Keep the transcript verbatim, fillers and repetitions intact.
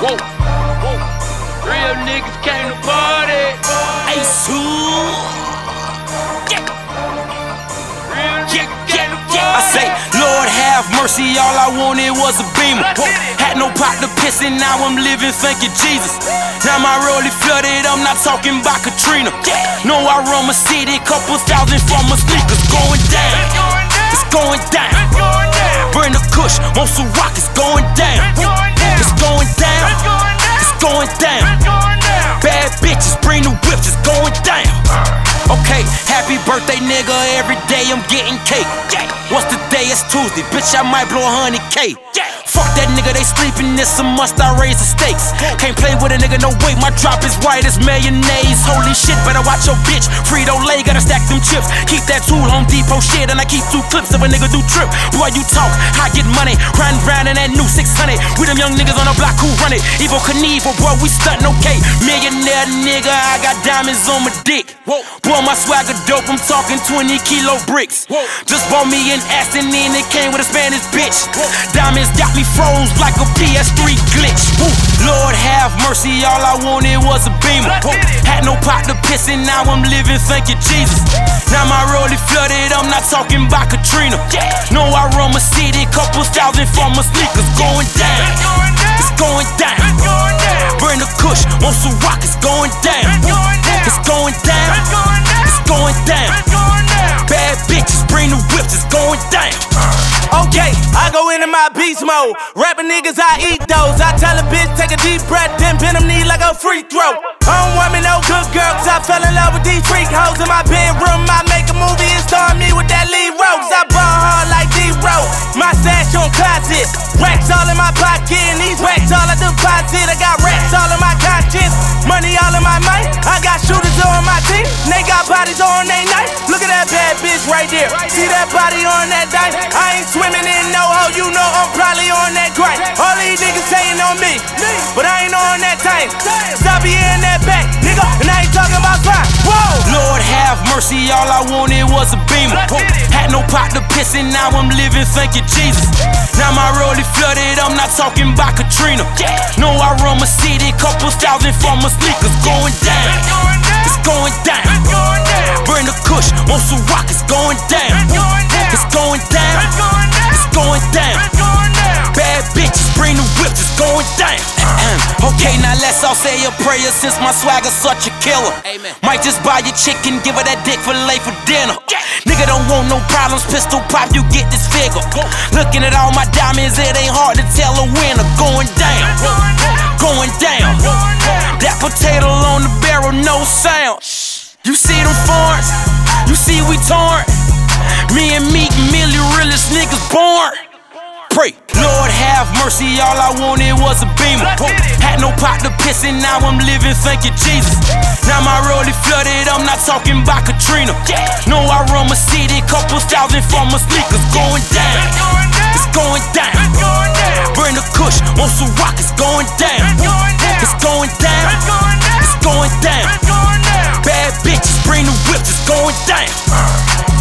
Whoa, whoa. Real niggas came to party. Ace two. Yeah. Real niggas Yeah, came to yeah, yeah. I say, Lord have mercy, all I wanted was a beamer. Had no pot to piss in, now I'm living, thank you, Jesus. Now my rollie flooded, I'm not talking about Katrina. No, I run my city, couple thousand for my sneakers. Going down, it's going down. Bring the kush, want some rock, it's going down. It's going down, it's going down. Bad bitches, bring the whips, it's going down. Okay, happy birthday, nigga, every day I'm getting cake. What's the day? It's Tuesday, bitch, I might blow a hundred K. Fuck that nigga, they sleeping, it's a must, I raise the stakes. Can't play with a nigga, no way, my drop is white as mayonnaise. Holy shit, better watch your bitch, Frito-Lay, gotta stack them chips. Keep that tool, Home Depot shit, and I keep two clips if a nigga do trip. Boy, you talk, I get money, riding round in that new six hundred. We them young niggas on the block who run it. Evo Knievel, boy, we stuntin', okay. Millionaire nigga, I got diamonds on my dick. Boy, my swagger dope, I'm talking twenty kilo bricks. Just bought me an Aston and it came with a Spanish bitch. Diamonds got me froze like a P S three glitch. Lord have mercy, all I wanted was a beamer. Had no pot to piss in, now I'm living, thank you, Jesus. Now my rollie flooded, I'm not talking about Katrina. No, I run my city, couple thousand for my sneakers. Going down, it's going down. Bring the kush, want some rock, it's going down. It's going down, it's going down. Bad bitches, bring the whips, it's going down. Okay, I go into my beast mode. Rapping niggas, I eat those. I tell a bitch, take a deep breath, then bend them knee like a free throw. I don't want me no good girl, cause I fell in love with these freak hoes. In my bedroom, I make a movie and star me with that lead rose. I ball hard like D-Rose. My stash on closet. Racks all in my pocket, and these racks all I deposit. I got racks all in my conscience. Money all in my mind. I got shooters on my team. They got bodies on they night. Look at that bad bitch right there. See that body on that dime? I ain't swimming in no hole, you know I'm probably on that grind. All these niggas saying on me, but I ain't on that time. Stop in that back, nigga, and I ain't talking about crime. Whoa! Lord have mercy, all I wanted was a beamer. Had no pot to piss in, now I'm living, thank you, Jesus. Now my rollie flooded, I'm not talking about Katrina. No, I run my city, couple thousand for my sneakers. Going down, it's going down. Bring the kush, want some rock, it's going down. It's going down, it's going down. Bad bitches, bring the whips, it's going down. Okay, now let's all say a prayer since my swagger's such a killer. Might just buy your chicken, give her that dick for late for dinner. Nigga don't want no problems, pistol pop, you get this figure. Looking at all my diamonds, it ain't hard to tell a winner. Going down, going down. That potato on the barrel, no sound. You see them foreigns, you see we torn. Me and Meek Millie, realest niggas born. Pray, Lord have mercy, all I wanted was a beamer. Had no pot to piss in, now I'm living, thank you, Jesus. Now my rollie flooded, I'm not talking about Katrina. No, I run my city, couple thousand for my sneakers. Going down, it's going down. Bring the kush, want some rock, it's going down. It's going down, it's going down. Bad bitches, bring the whips, it's going down.